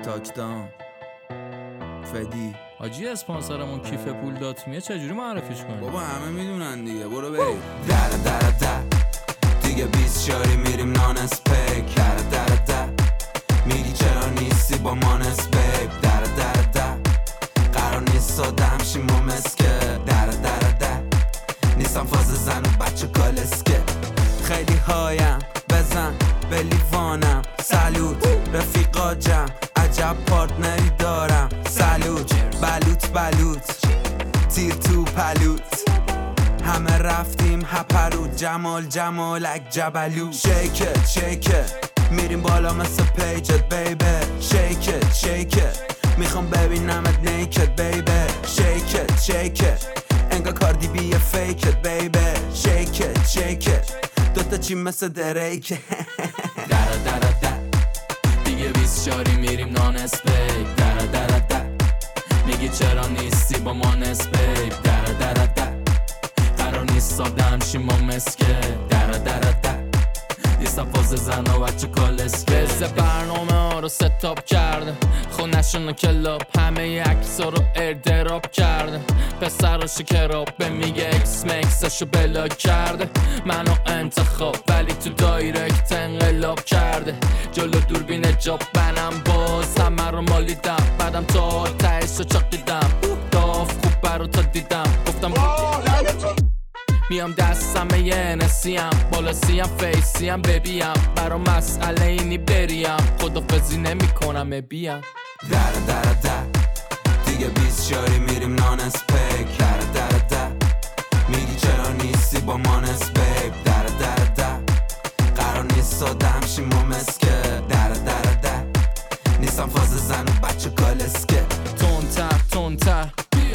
تاکدام فدی حاجی اسپانسرمون کیف پول داتمیه چجوری معرفیش کنیم؟ بابا همه میدونن دیگه، برو بریم. در دیگه 20 شاری میریم نان اسپیک. در میگی چرا نیستی با مانس بیب. در قرار نیست سادم شیم و مسکه. در نیستم فاز زن و بچه کالسکه. خیلی هایم بزن به لیوانم. سلوت رفیقا جمع عجب پارتنری دارم. سلوت بلوت تیر تو پلوت. همه رفتیم هپرود جمالک جبلو. شیکت میریم بالا مثل پیجت بیبی. شیکت میخوام ببینمت نیکت بیبی. شیکت انگار کاردی بی فیکت بیبی. شیکت دوتا چی مثل دریکه. در دیگه 20 شاری میریم نان اسپیک. در میگی چرا نیستی با ما نسبیب. در قرار نیست سادم شیم و مسکه. در نیستم فاز زن و بچه کالسکه. بزه برنامه ها رو ستاپ کرده، خونشون رو کلاب همه عکسا رو ایردراپ کرده. پسر رو شکراب به میگه اکس مکسشو بلاک کرده. منو انتخاب ولی تو دایرکت انقلاب کرده. جلو دوربین جاب بنم باز همه رو مالیدم. بعدم تا تایش رو چاقیدم. داف خوب برا تا دیدم گفتم میام دستم یه نسیم بالا سیم فیسیم ببیم. برا مسئله اینی بریم خدافزی نمی کنم بیم. در دیگه 20 شاری میریم نان اسپیک. در میگی چرا نیستی با مانس بیب. در قرار نیست سادم شیم و مسکه. در نیستم فاز زن و بچه کالسکه. تونتر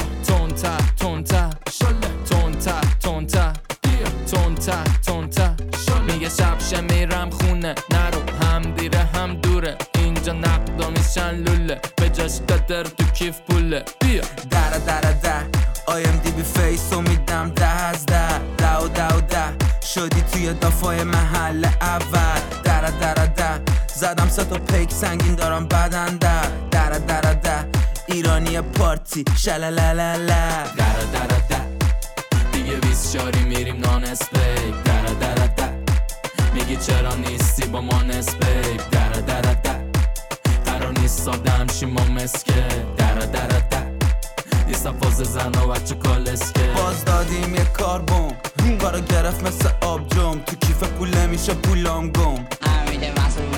میگه شبشه میرم خونه نرو هم دیره هم دوره. اینجا نقدا میشن لوله به جاش دادر تو کیف پوله. بیا در آیم دی بی فیسو میدم 10 از 10 شدی توی دافای محل اول. در زدم 3 تا پیک سنگین دارم بدن. در ایرانی پارتی شلالالala. در دیگه 20 شاری میریم نان اسپیک. در میگی چرا نیستی با ما نسبیب. در قرار نیست سادم شیم و مسکه. در نیستم فاز زن و بچه کالسکه. باز دادیم یه کاربوم کارو گرفت مثل آب جم. تو کیف پول نمیشه پولام گم. میده مسئول